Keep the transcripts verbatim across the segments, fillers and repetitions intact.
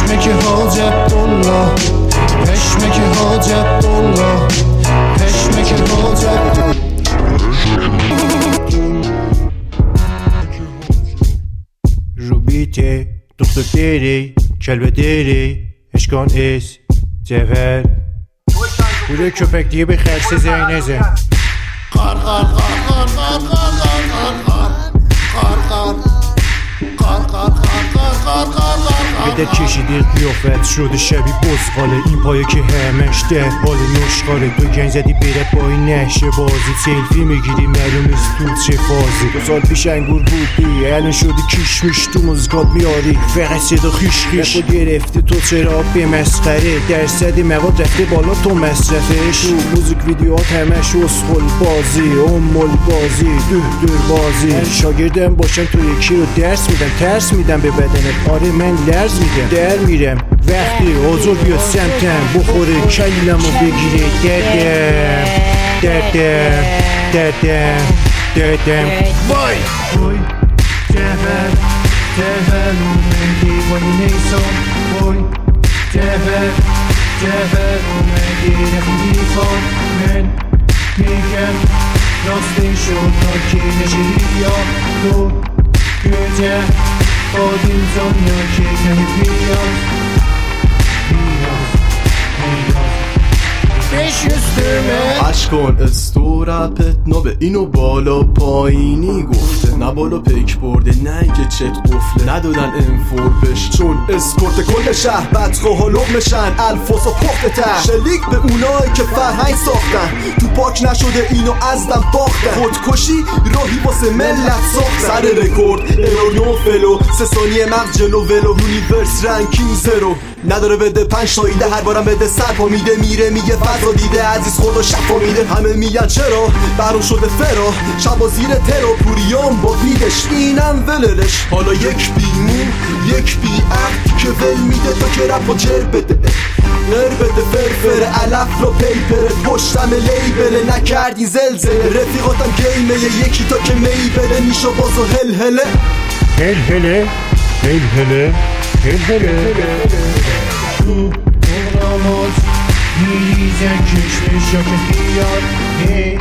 پشمک حاج عبدالله، پشمک حاج عبدالله، پشمک حاج عبدالله. Rubite, doktor kelbedere, eşkan es, cevher. Buraya köpek diye bir xərsi zeynəzə. Qar qar qar qar qar qar qar qar qar qar qar qar qar qar qar. به در کشیدی قیافت شده شبیه بزغاله، این پایه که همش در حال نشغاله. تو گنج زدی بره با این نشه بازی، سلفی میگیری معلوم نیست تو چه فازی. دو سال پیش انگور بودی الان شدی کشمش، تو موزیکات میاری فقط صدا خیش خیش. خود گرفتی تو چرا به مسخره، درصد مواد رفته بالا تو مصرفش. تو موزیک ویدیوهات همش اسخل بازی، امول بازی، دو دور بازی. شاگردم باشم تو یکی رو درس میدم، ترس میدم به بدنت. آره من لرز میدم، در میرم وقتی حضور بیاد سمتم، بخوره کلمو بگیره دردم دردم دردم دردم. وای وای جهل جهل اومدی ولی نیسان. وای جهل جهل اومدی نخیدی فان. من میگم راستی شد تا که نشیدی یا تو گوجه قادیم زنیا که کمی بیاد بیاد بیاد بیش üstüme. عشق کن استورپت نو اینو بالا پایینی گفته، نه بالا پیک برده نه اینکه چت قفله. ندادن انفور بش چون اسکورت کل شهر بدخواه و لغمشن، الفاظ و پخت تر شلیک به اونایی که فرهنگ ساختن. تو پاک نشده اینو ازدم باختن، خودکشی راهی واسه ملت ساختن. سر رکورد ایرور نو فلو، سه ثانیه مغز جلو ولو، یونیورس رنکینگ زرو. نداره بده پنج تا ایده، هر بارم بده سر پا میده میره میگه فضا دیده عزیز خدا شفا میده. همه میگن چرا برام شده فرا، شب و زیر ترا پوریام با بیدش اینم وللش. حالا یک بیمون یک بی عقد که ول میده تا که رپ و جر بده، نر بده فرفر علف رو پیپره. پشتم لیبله نکردی زلزله، رفیقاتم گیمه یکی تا که می بره. نیشو بازو هل هله هل هله هل هله هل هله. تو اغرامات میریزن کشمش یا که خیال. هی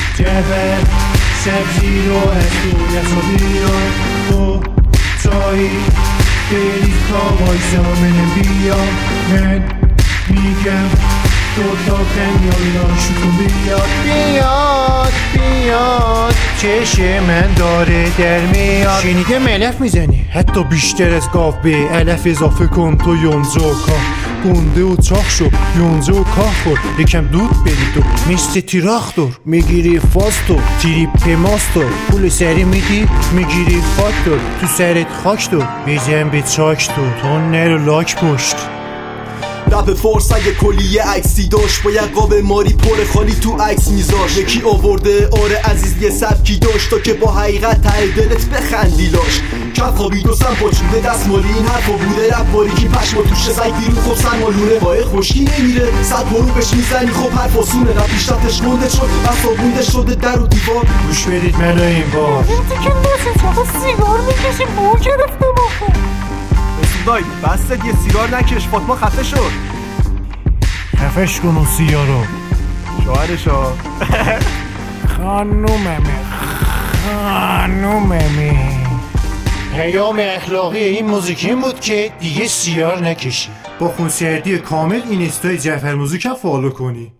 جبل سبزی رو از تو یخا بیار. تو چایی بریز تا وایسا منم بیار. من میگم تو تا خمیالا شکو بیاد بیاد بیاد چشم من داره در میاد. شنیده ملف میزنی حتی بیشتر از گاو، به علف اضافه کن تو یونزه و کاه. گنده و چاق شو یونزه و کاه خور، یکم دود بدید و مثل تیراختور. میگیری فاستو تریپ ماستو، پول سری میدی میگیری فاکتور. تو سرت خاکتور بزن به چاکتور، تو نرو لاک پشت. رپ فارس اگه کلیه عکسی داشت، با یک قاب ماری پر خالی تو عکس میذاش. یکی آورده آره عزیز یه سبکی داشت تا که با حقیقت ته دلت بخندی لاش. کف خوابید و سم پاچونده دست مالی این حرفا بوده، رپ باریکی پشما توشه سگ بیرون خب سن مالونه. پای خوشکی نمیره صد برو بهش میزنی خب حرف آسونه. رپ پیشرفتش گنده شد بس آبونده شده در و دیوار. گوش بدید منو این بار این که نسید فقط سیگار میکشی بو گرفته بخون. دای بستت یه سیگار نکش فاطمه خفه شد. خفش کن اون سیارو شوهرشا خانوممی خانوممی. پیام اخلاقی این موزیک این بود که دیگه سیار نکشی. با خونسردی کامل این اینستای جعفر موزیک هم فالو کنی.